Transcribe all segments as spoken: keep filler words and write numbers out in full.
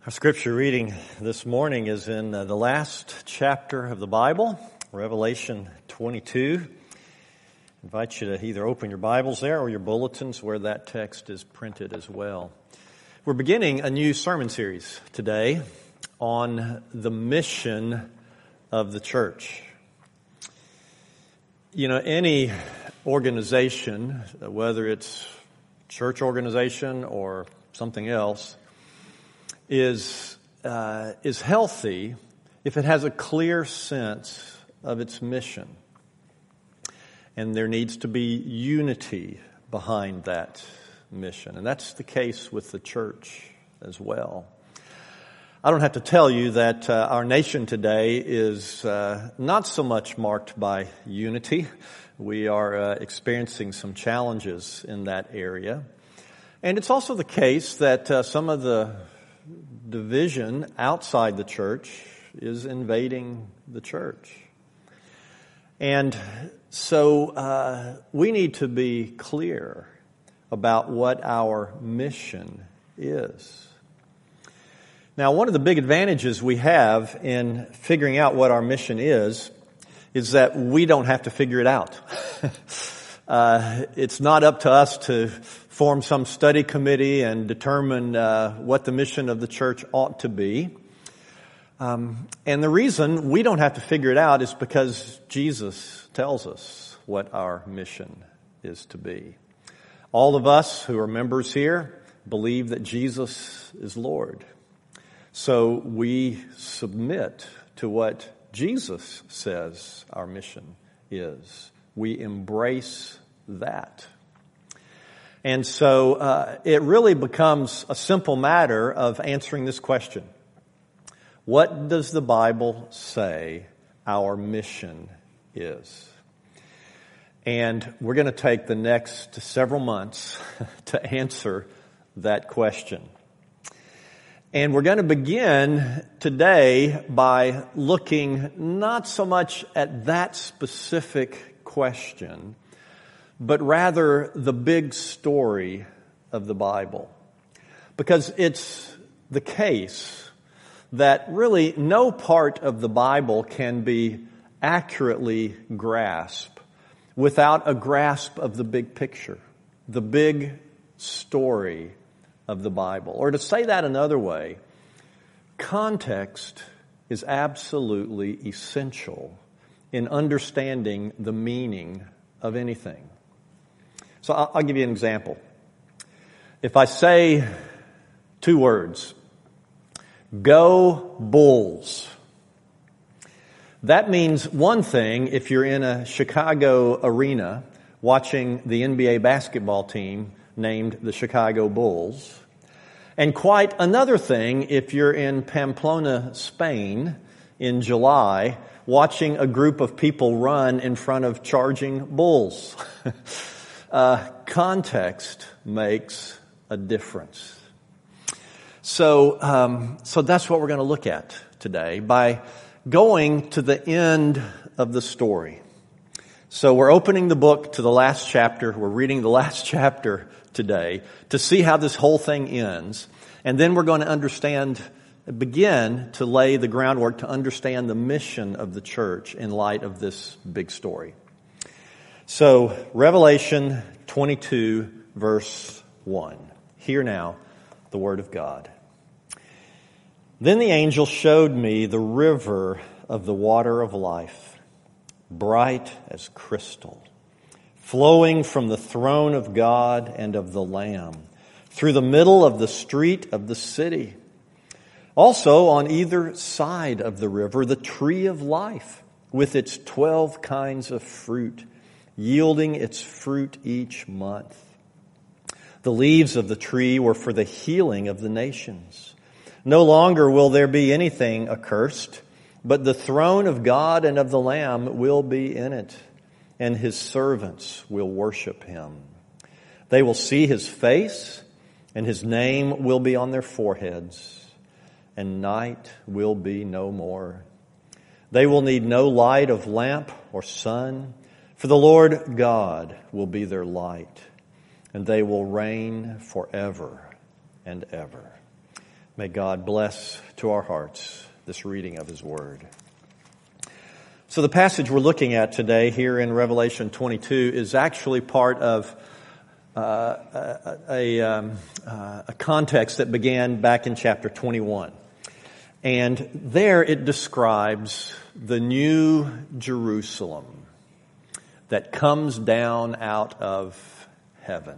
Our scripture reading this morning is in uh, the last chapter of the Bible, Revelation twenty-two. I invite you to either open your Bibles there or your bulletins where that text is printed as well. We're beginning a new sermon series today on the mission of the church. You know, any organization, whether it's church organization or something else, is uh, is healthy if it has a clear sense of its mission. And there needs to be unity behind that mission. And that's the case with the church as well. I don't have to tell you that uh, our nation today is uh, not so much marked by unity. We are uh, experiencing some challenges in that area. And it's also the case that uh, some of the division outside the church is invading the church. And so uh, we need to be clear about what our mission is. Now, one of the big advantages we have in figuring out what our mission is, is that we don't have to figure it out. uh, it's not up to us to form some study committee and determine uh, what the mission of the church ought to be. Um, and the reason we don't have to figure it out is because Jesus tells us what our mission is to be. All of us who are members here believe that Jesus is Lord. So we submit to what Jesus says our mission is. We embrace that. And so uh, it really becomes a simple matter of answering this question. What does the Bible say our mission is? And we're going to take the next several months to answer that question. And we're going to begin today by looking not so much at that specific question, but rather the big story of the Bible. Because it's the case that really no part of the Bible can be accurately grasped without a grasp of the big picture, the big story of the Bible. Or to say that another way, context is absolutely essential in understanding the meaning of anything. So I'll, I'll give you an example. If I say two words, go Bulls, that means one thing if you're in a Chicago arena watching the N B A basketball team named the Chicago Bulls, and quite another thing if you're in Pamplona, Spain in July watching a group of people run in front of charging bulls. uh, context makes a difference. So, um, so that's what we're going to look at today by going to the end of the story. So we're opening the book to the last chapter. We're reading the last chapter today to see how this whole thing ends. And then we're going to understand, begin to lay the groundwork to understand the mission of the church in light of this big story. So Revelation twenty-two, verse one. Hear now the word of God. Then the angel showed me the river of the water of life, bright as crystal, flowing from the throne of God and of the Lamb, through the middle of the street of the city. Also on either side of the river, the tree of life, with its twelve kinds of fruit, yielding its fruit each month. The leaves of the tree were for the healing of the nations. No longer will there be anything accursed, but the throne of God and of the Lamb will be in it, and his servants will worship him. They will see his face, and his name will be on their foreheads, and night will be no more. They will need no light of lamp or sun, for the Lord God will be their light, and they will reign forever and ever. May God bless to our hearts this reading of His Word. So the passage we're looking at today here in Revelation twenty-two is actually part of uh, a, a, um, uh, a context that began back in chapter twenty-one. And there it describes the new Jerusalem that comes down out of heaven.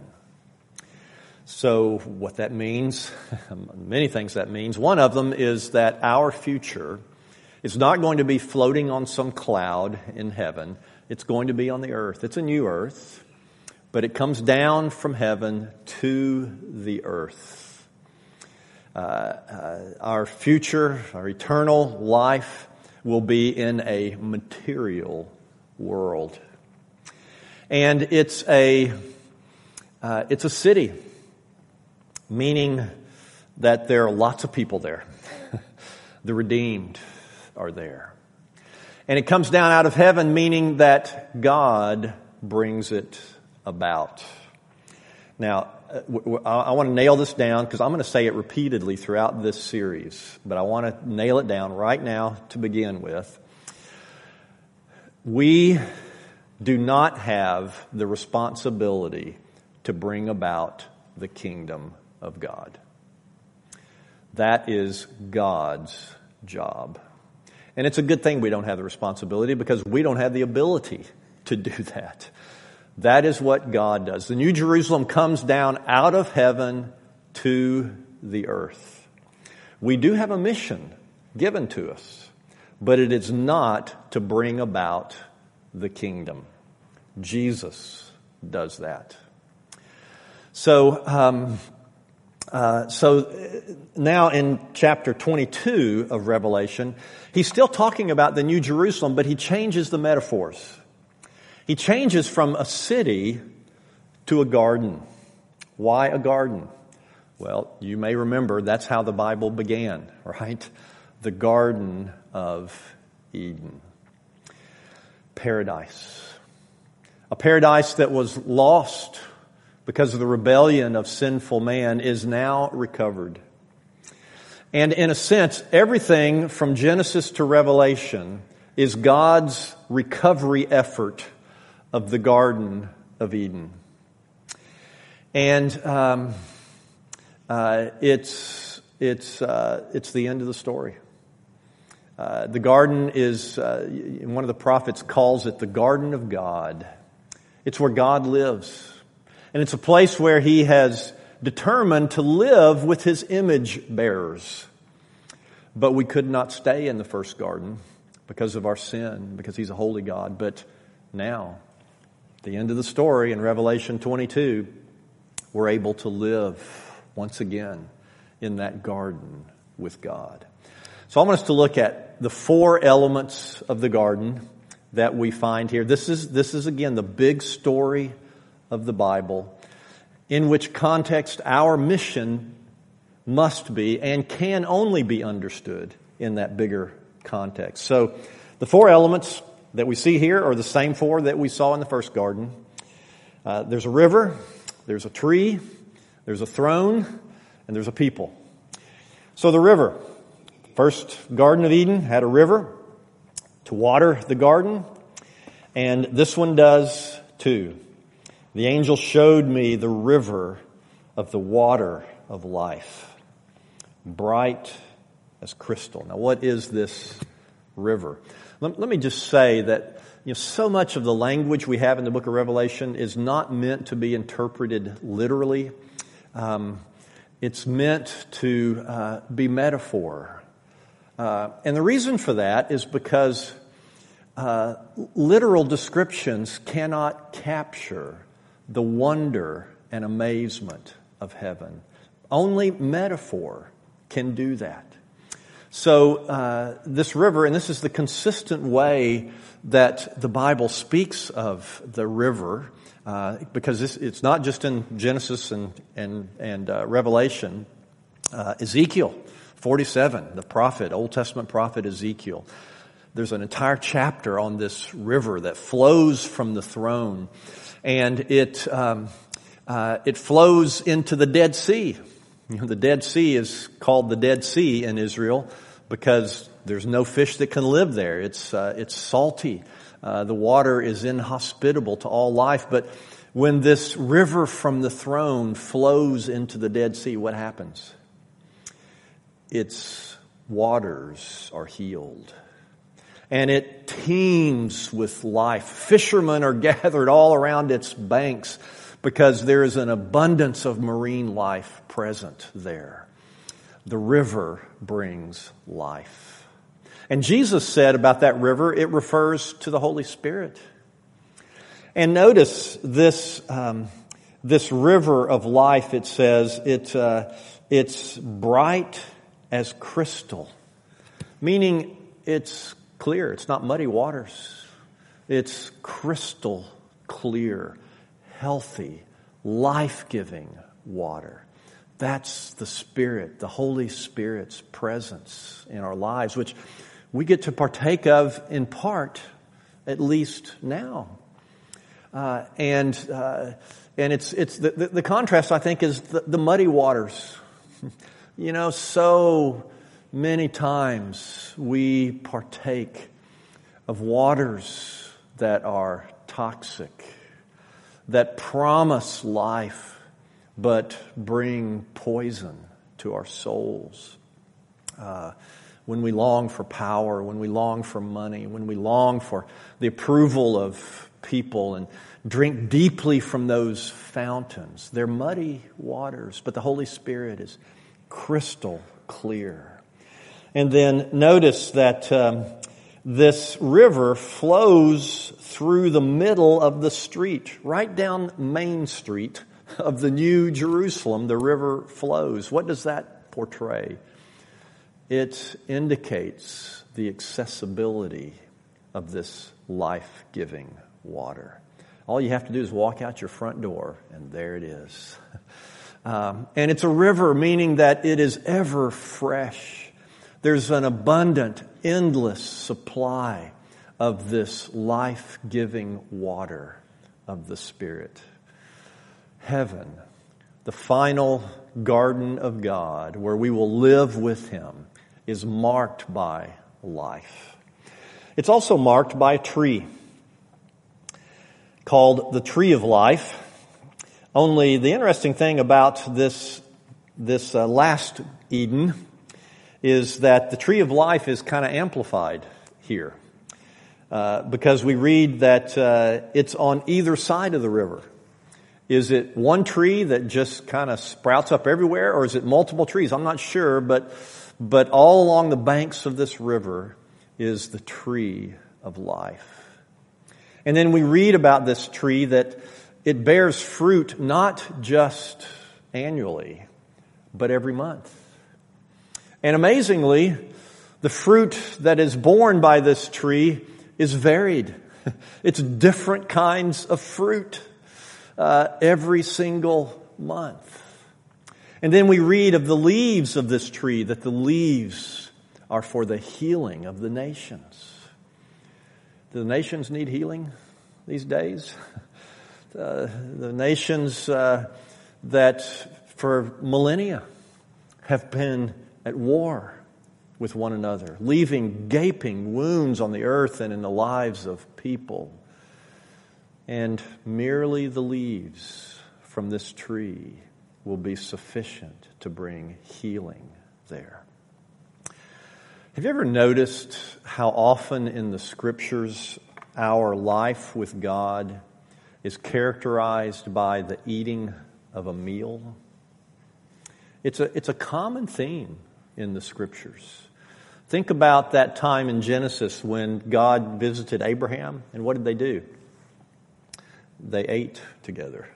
So what that means, many things that means. One of them is that our future is not going to be floating on some cloud in heaven. It's going to be on the earth. It's a new earth, but it comes down from heaven to the earth. Uh, uh, our future, our eternal life will be in a material world. And it's a uh, it's a city, meaning that there are lots of people there. The redeemed are there. And it comes down out of heaven, meaning that God brings it about. Now, I want to nail this down because I'm going to say it repeatedly throughout this series, but I want to nail it down right now to begin with. We do not have the responsibility to bring about the kingdom of God. That is God's job. And it's a good thing we don't have the responsibility because we don't have the ability to do that. That is what God does. The New Jerusalem comes down out of heaven to the earth. We do have a mission given to us, but it is not to bring about the kingdom. Jesus does that. So, um, uh, so now in chapter twenty-two of Revelation, he's still talking about the New Jerusalem, but he changes the metaphors. He changes from a city to a garden. Why a garden? Well, you may remember that's how the Bible began, right? The Garden of Eden. Paradise. A paradise that was lost because of the rebellion of sinful man is now recovered. And in a sense, everything from Genesis to Revelation is God's recovery effort of the Garden of Eden. And um, uh, it's it's uh, it's the end of the story. Uh, the garden is, uh, one of the prophets calls it the Garden of God. It's where God lives. And it's a place where He has determined to live with His image bearers. But we could not stay in the first garden because of our sin, because He's a holy God. But now, at the end of the story in Revelation twenty-two, we're able to live once again in that garden with God. So I want us to look at the four elements of the garden that we find here. This is, this is again the big story of the Bible, in which context our mission must be and can only be understood in that bigger context. So the four elements that we see here are the same four that we saw in the first garden. Uh, there's a river, there's a tree, there's a throne, and there's a people. So the river. First Garden of Eden had a river to water the garden, and this one does too. The angel showed me the river of the water of life, bright as crystal. Now, what is this river? Let, let me just say that you know, so much of the language we have in the book of Revelation is not meant to be interpreted literally. Um, it's meant to uh, be metaphor. Uh, and the reason for that is because uh, literal descriptions cannot capture the wonder and amazement of heaven. Only metaphor can do that. So uh, this river, and this is the consistent way that the Bible speaks of the river, uh, because this, it's not just in Genesis and and and uh, Revelation. Uh, Ezekiel forty-seven, the prophet, Old Testament prophet Ezekiel. There's an entire chapter on this river that flows from the throne, and it um, uh, it flows into the Dead Sea. You know, the Dead Sea is called the Dead Sea in Israel because there's no fish that can live there. It's uh, it's salty. Uh, the water is inhospitable to all life. But when this river from the throne flows into the Dead Sea, what happens? Its waters are healed. And it teems with life. Fishermen are gathered all around its banks because there is an abundance of marine life present there. The river brings life. And Jesus said about that river, it refers to the Holy Spirit. And notice this um, this river of life, it says, it, uh, it's bright as crystal. Meaning it's clear. It's not muddy waters. It's crystal clear, healthy, life-giving water. That's the Spirit, the Holy Spirit's presence in our lives, which we get to partake of in part, at least now. Uh, and uh, and it's it's the, the, the contrast, I think, is the, the muddy waters. You know, so many times we partake of waters that are toxic, that promise life, but bring poison to our souls. Uh, when we long for power, when we long for money, when we long for the approval of people and drink deeply from those fountains, they're muddy waters, but the Holy Spirit is crystal clear. And then notice that um, this river flows through the middle of the street, right down Main Street of the New Jerusalem. The river flows. What does that portray? It indicates the accessibility of this life-giving water. All you have to do is walk out your front door, and there it is. Um, and it's a river, meaning that it is ever fresh. There's an abundant, endless supply of this life-giving water of the Spirit. Heaven, the final garden of God, where we will live with Him, is marked by life. It's also marked by a tree called the Tree of Life. Only the interesting thing about this, this uh, last Eden is that the Tree of Life is kind of amplified here. Uh, because we read that uh, it's on either side of the river. Is it one tree that just kind of sprouts up everywhere, or is it multiple trees? I'm not sure, but but all along the banks of this river is the tree of life. And then we read about this tree that it bears fruit not just annually, but every month. And amazingly, the fruit that is borne by this tree is varied. It's different kinds of fruit uh, every single month. And then we read of the leaves of this tree, that the leaves are for the healing of the nations. Do the nations need healing these days? Uh, the nations uh, that for millennia have been at war with one another, leaving gaping wounds on the earth and in the lives of people. And merely the leaves from this tree will be sufficient to bring healing there. Have you ever noticed how often in the Scriptures our life with God is characterized by the eating of a meal? It's a, it's a common theme in the Scriptures. Think about that time in Genesis when God visited Abraham, and what did they do? They ate together.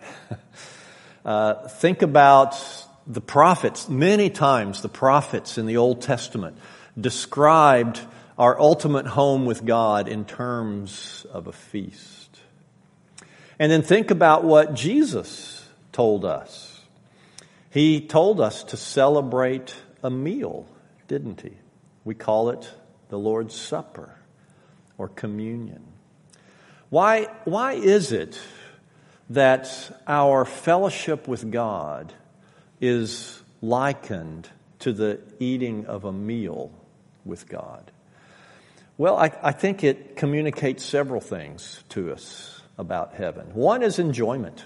uh, think about the prophets. Many times the prophets in the Old Testament described our ultimate home with God in terms of a feast. And then think about what Jesus told us. He told us to celebrate a meal, didn't he? We call it the Lord's Supper or communion. Why, why is it that our fellowship with God is likened to the eating of a meal with God? Well, I, I think it communicates several things to us about heaven. One is enjoyment.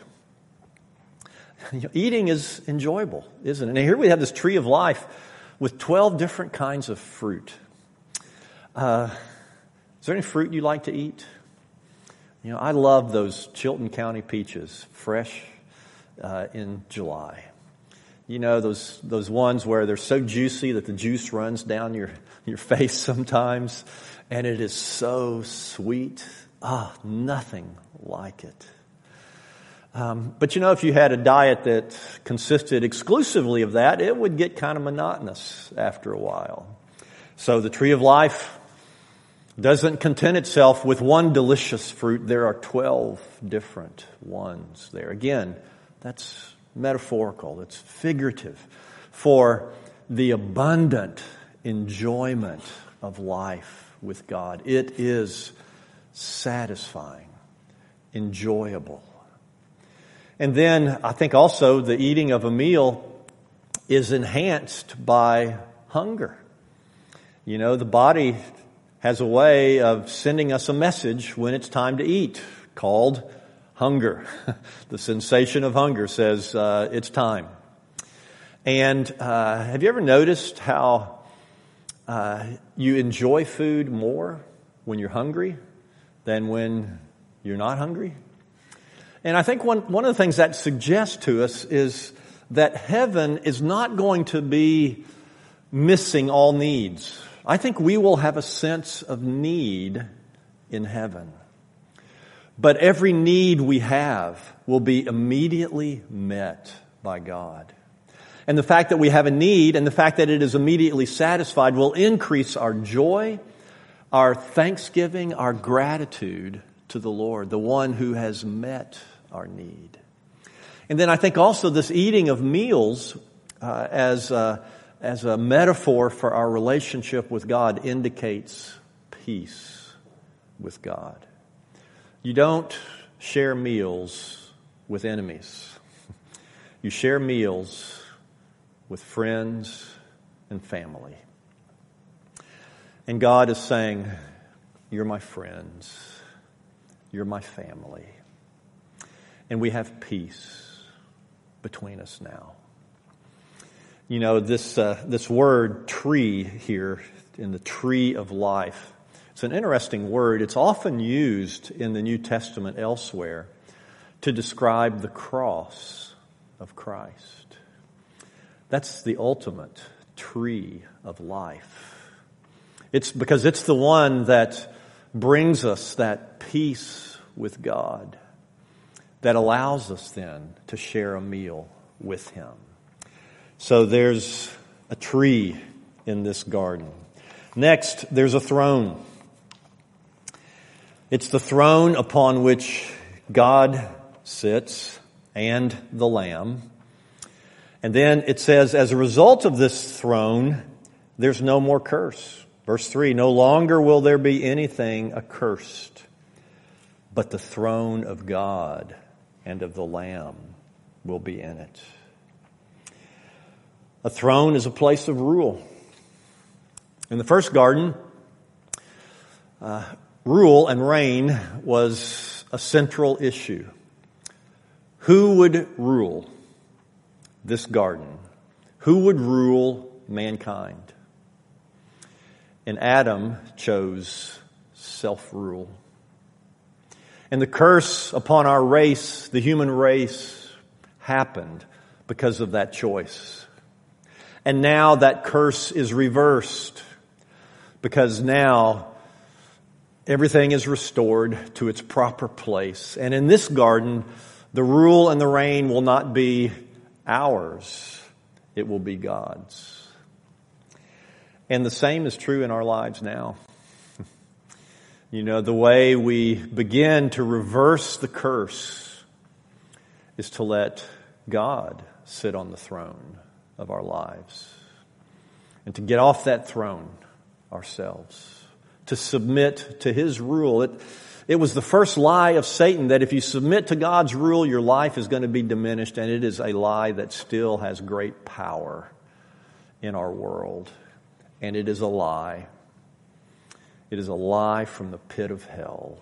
You know, eating is enjoyable, isn't it? And here we have this tree of life with twelve different kinds of fruit. Uh, is there any fruit you like to eat? You know, I love those Chilton County peaches, fresh uh, in July. You know, those those ones where they're so juicy that the juice runs down your, your face sometimes, and it is so sweet. Ah, nothing like it. Um, but you know, if you had a diet that consisted exclusively of that, it would get kind of monotonous after a while. So the tree of life doesn't content itself with one delicious fruit. There are twelve different ones there. Again, that's metaphorical. It's figurative for the abundant enjoyment of life with God. It is satisfying, enjoyable. And then I think also the eating of a meal is enhanced by hunger. You know, the body has a way of sending us a message when it's time to eat called hunger. The sensation of hunger says uh, it's time. And uh, have you ever noticed how uh, you enjoy food more when you're hungry than when you're not hungry? And I think one, one of the things that suggests to us is that heaven is not going to be missing all needs. I think we will have a sense of need in heaven. But every need we have will be immediately met by God. And the fact that we have a need and the fact that it is immediately satisfied will increase our joy, our thanksgiving, our gratitude to the Lord, the one who has met our need. And then I think also this eating of meals uh, as a, as a metaphor for our relationship with God indicates peace with God. You don't share meals with enemies. You share meals with friends and family. And God is saying, you're my friends. You're my family. And we have peace between us now. You know, this uh, this word tree here, in the tree of life, it's an interesting word. It's often used in the New Testament elsewhere to describe the cross of Christ. That's the ultimate tree of life. It's because it's the one that brings us that peace with God that allows us then to share a meal with Him. So there's a tree in this garden. Next, there's a throne. It's the throne upon which God sits and the Lamb. And then it says, as a result of this throne, there's no more curse. Verse three, no longer will there be anything accursed, but the throne of God and of the Lamb will be in it. A throne is a place of rule. In the first garden, uh, rule and reign was a central issue. Who would rule this garden? Who would rule mankind? And Adam chose self-rule. And the curse upon our race, the human race, happened because of that choice. And now that curse is reversed because now everything is restored to its proper place. And in this garden, the rule and the reign will not be ours. It will be God's. And the same is true in our lives now. You know, the way we begin to reverse the curse is to let God sit on the throne of our lives and to get off that throne ourselves, to submit to His rule. It, it was the first lie of Satan that if you submit to God's rule, your life is going to be diminished, and it is a lie that still has great power in our world. And it is a lie. It is a lie from the pit of hell.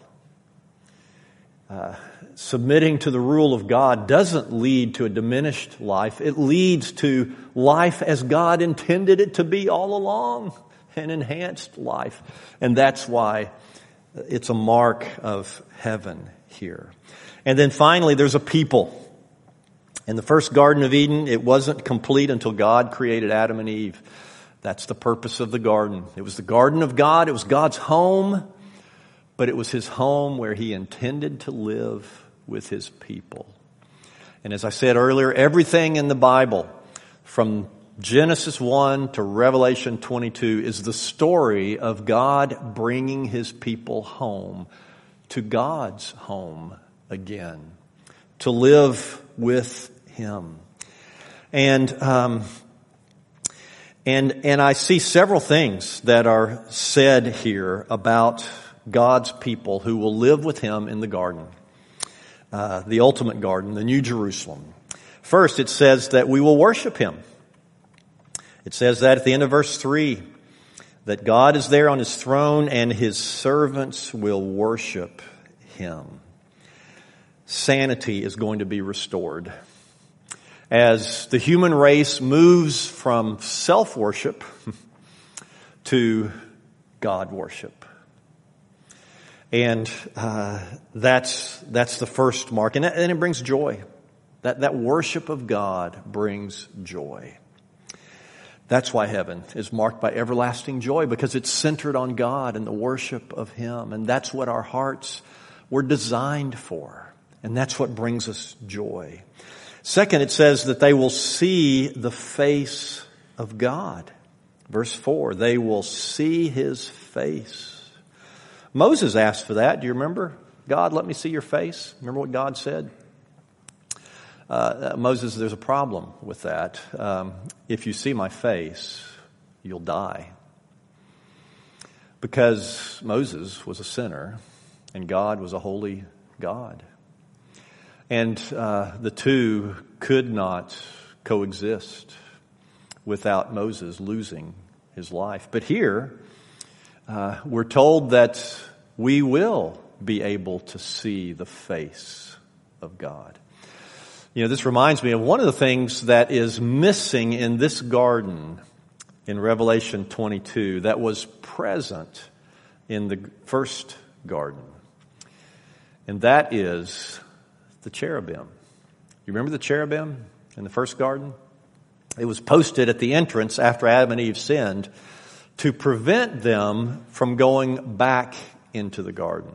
Uh, submitting to the rule of God doesn't lead to a diminished life. It leads to life as God intended it to be all along, an enhanced life. And that's why it's a mark of heaven here. And then finally, there's a people. In the first Garden of Eden, it wasn't complete until God created Adam and Eve. That's the purpose of the garden. It was the garden of God. It was God's home, but it was His home where He intended to live with His people. And as I said earlier, everything in the Bible, from Genesis one to Revelation twenty-two, is the story of God bringing His people home, to God's home again, to live with Him. And um, and and I see several things that are said here about God's people who will live with Him in the garden, uh, the ultimate garden, the New Jerusalem. First, it says that we will worship Him. It says that at the end of verse three, that God is there on His throne and His servants will worship Him. Sanity is going to be restored as the human race moves from self-worship to God worship. And uh, that's that's the first mark. And, that, and it brings joy. That, that worship of God brings joy. That's why heaven is marked by everlasting joy, because it's centered on God and the worship of Him. And that's what our hearts were designed for. And that's what brings us joy. Second, it says that they will see the face of God. Verse four, they will see His face. Moses asked for that. Do you remember? God, let me see your face. Remember what God said? Uh, Moses, there's a problem with that. Um, if you see my face, you'll die. Because Moses was a sinner and God was a holy God. And uh, the two could not coexist without Moses losing his life. But here, uh, we're told that we will be able to see the face of God. You know, this reminds me of one of the things that is missing in this garden in Revelation twenty-two that was present in the first garden. And that is the cherubim. You remember the cherubim in the first garden? It was posted at the entrance after Adam and Eve sinned to prevent them from going back into the garden.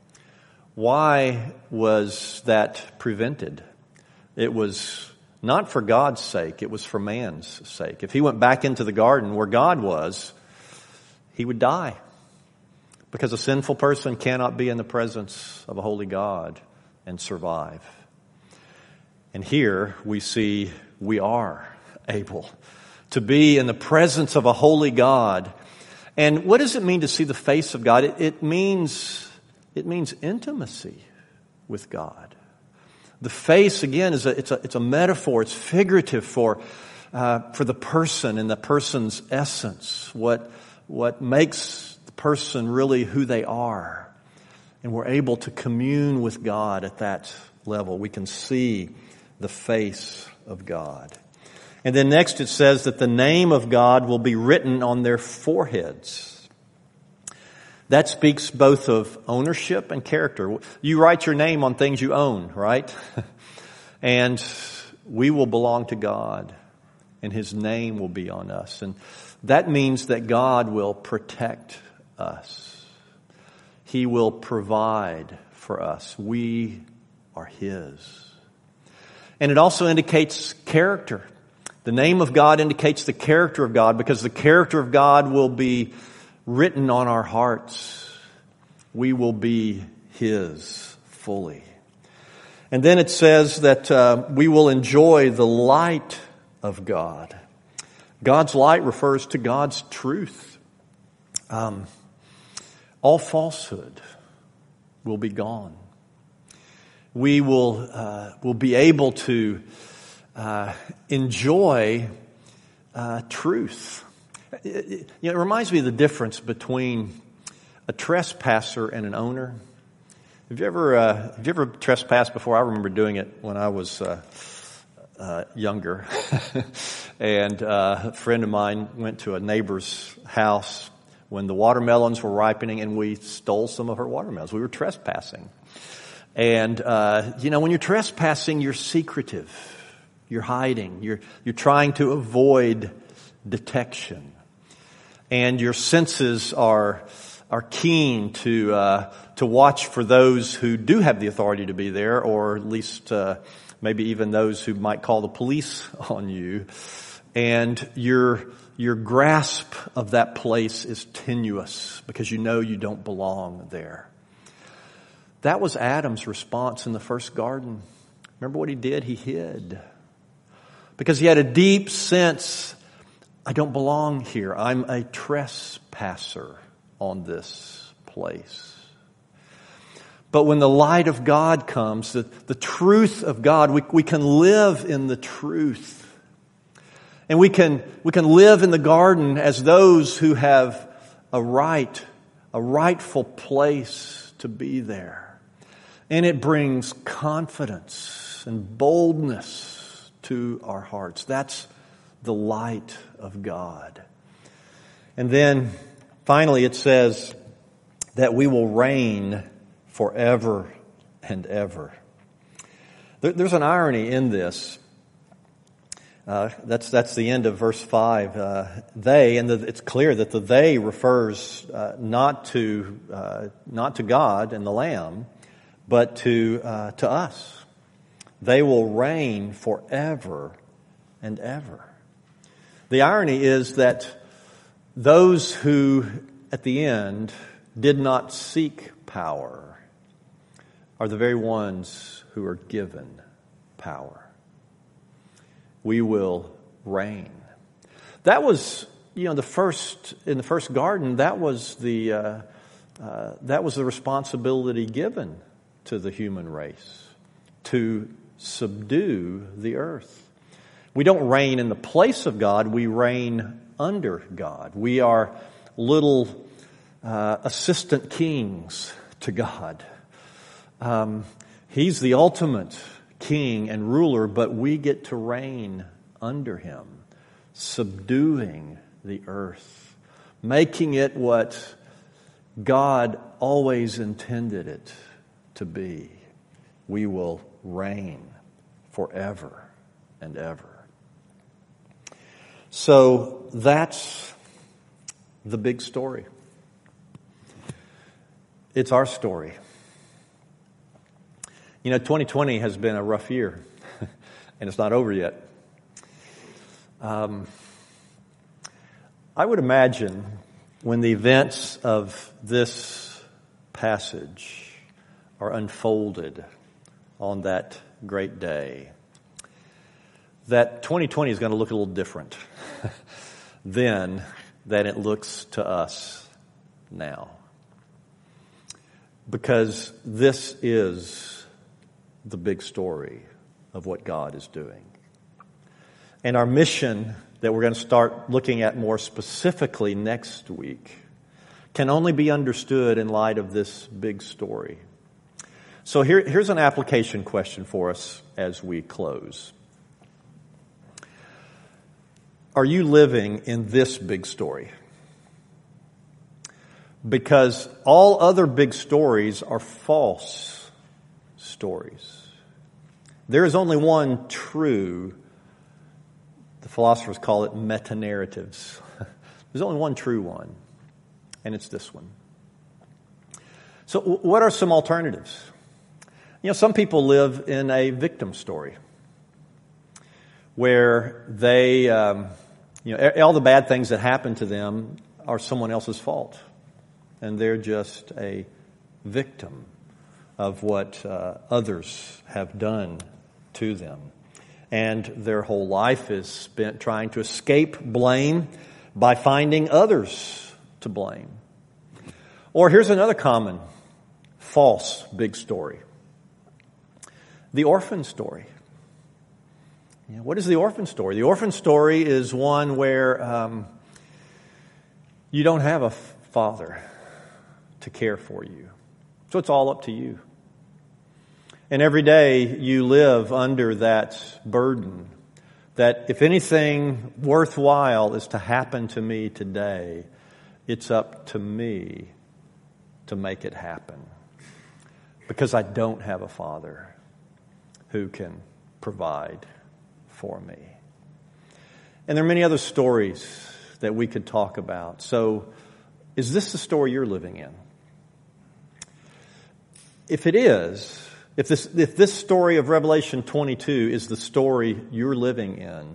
Why was that prevented? It was not for God's sake, it was for man's sake. If he went back into the garden where God was, he would die. Because a sinful person cannot be in the presence of a holy God and survive. And here we see we are able to be in the presence of a holy God. And what does it mean to see the face of God? It, it means it means intimacy with God. The face, again, is a it's a it's a metaphor. It's figurative for uh, for the person and the person's essence. What what makes the person really who they are, and we're able to commune with God at that level. We can see the face of God. And then next it says that the name of God will be written on their foreheads. That speaks both of ownership and character. You write your name on things you own, right? And we will belong to God, and His name will be on us. And that means that God will protect us. He will provide for us. We are His. And it also indicates character. The name of God indicates the character of God, because the character of God will be written on our hearts. We will be His fully. And then it says that uh, we will enjoy the light of God. God's light refers to God's truth. Um, all falsehood will be gone. We will uh, will be able to uh, enjoy uh, truth. It, it, you know, it reminds me of the difference between a trespasser and an owner. Have you ever uh, have you ever trespassed before? I remember doing it when I was uh, uh, younger, and uh, a friend of mine went to a neighbor's house when the watermelons were ripening, and we stole some of her watermelons. We were trespassing, and uh, you know, when you're trespassing, you're secretive, you're hiding, you're you're trying to avoid detection, and your senses are are keen to uh, to watch for those who do have the authority to be there, or at least uh, maybe even those who might call the police on you. And your your grasp of that place is tenuous because you know you don't belong there. That was Adam's response in the first garden. Remember what he did? He hid. Because he had a deep sense, I don't belong here. I'm a trespasser on this place. But when the light of God comes, the, the truth of God, we, we can live in the truth. And we can, we can live in the garden as those who have a right, a rightful place to be there. And it brings confidence and boldness to our hearts. That's the light of God. And then finally, it says that we will reign forever and ever. There's an irony in this. Uh, that's that's the end of verse five. Uh, they, and the, it's clear that the they refers uh, not to uh, not to God and the Lamb, but to uh, to us. They will reign forever and ever. The irony is that those who, at the end, did not seek power are the very ones who are given power. We will reign. That was, you know, the first in the first garden. That was the uh, uh, that was the responsibility given to the human race to subdue the earth. We don't reign in the place of God. We reign under God. We are little uh, assistant kings to God. Um, he's the ultimate king and ruler, but we get to reign under him, subduing the earth, making it what God always intended it to be. We will reign forever and ever. So that's the big story. It's our story. You know, twenty twenty has been a rough year, and it's not over yet. Um, I would imagine when the events of this passage are unfolded on that great day, that twenty twenty is going to look a little different then than it looks to us now. Because this is the big story of what God is doing. And our mission that we're going to start looking at more specifically next week can only be understood in light of this big story. So here, here's an application question for us as we close. Are you living in this big story? Because all other big stories are false stories. There is only one true, the philosophers call it meta-narratives. There's only one true one, and it's this one. So what are some alternatives? You know, some people live in a victim story where they, um, you know, all the bad things that happen to them are someone else's fault. And they're just a victim of what uh, others have done to them. And their whole life is spent trying to escape blame by finding others to blame. Or here's another common false big story. The orphan story. You know, what is the orphan story? The orphan story is one where um, you don't have a father to care for you. So it's all up to you. And every day you live under that burden that if anything worthwhile is to happen to me today, it's up to me to make it happen. Because I don't have a father who can provide for me. And there are many other stories that we could talk about. So, is this the story you're living in? If it is, if this if this story of Revelation twenty-two is the story you're living in,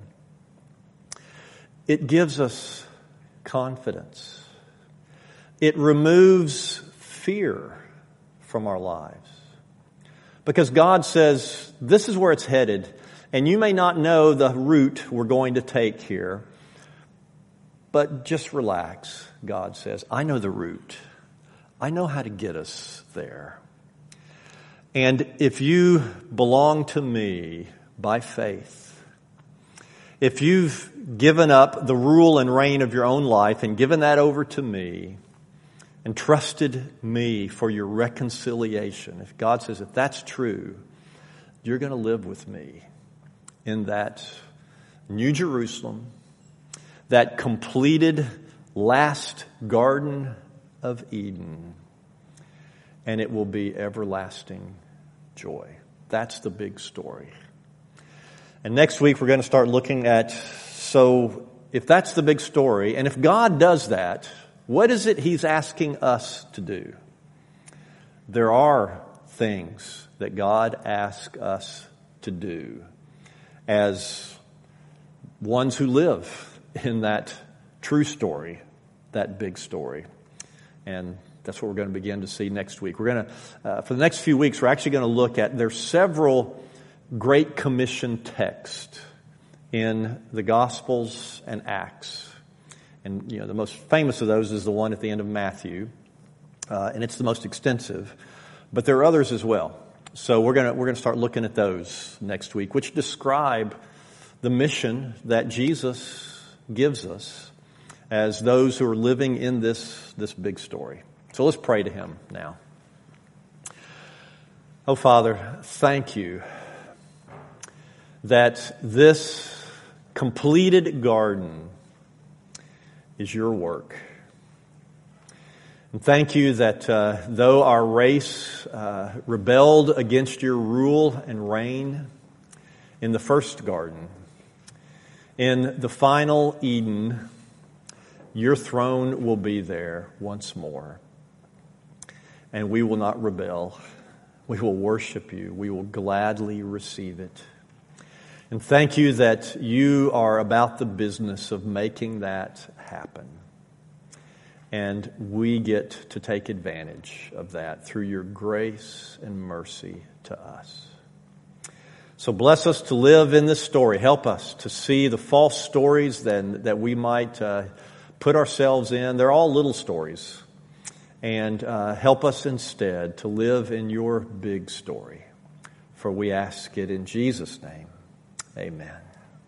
it gives us confidence. It removes fear from our lives. Because God says, this is where it's headed, and you may not know the route we're going to take here, but just relax, God says. I know the route. I know how to get us there. And if you belong to me by faith, if you've given up the rule and reign of your own life and given that over to me and trusted me for your reconciliation, if God says, if that's true, you're going to live with me in that New Jerusalem, that completed last Garden of Eden, and it will be everlasting joy. That's the big story. And next week we're going to start looking at, so if that's the big story, and if God does that, what is it He's asking us to do? There are things that God asks us to do as ones who live in that true story, that big story. And that's what we're going to begin to see next week. We're going to, uh, for the next few weeks, we're actually going to look at, there's several Great Commission texts in the Gospels and Acts. And, you know, the most famous of those is the one at the end of Matthew. Uh, and it's the most extensive. But there are others as well. So we're going to, we're going to start looking at those next week, which describe the mission that Jesus gives us as those who are living in this, this big story. So let's pray to Him now. Oh, Father, thank you that this completed garden is your work. And thank you that uh, though our race uh, rebelled against your rule and reign in the first garden, in the final Eden, your throne will be there once more. And we will not rebel. We will worship you. We will gladly receive it. And thank you that you are about the business of making that happen. And we get to take advantage of that through your grace and mercy to us. So bless us to live in this story. Help us to see the false stories that, that we might uh, put ourselves in. They're all little stories. And uh, help us instead to live in your big story. For we ask it in Jesus' name. Amen.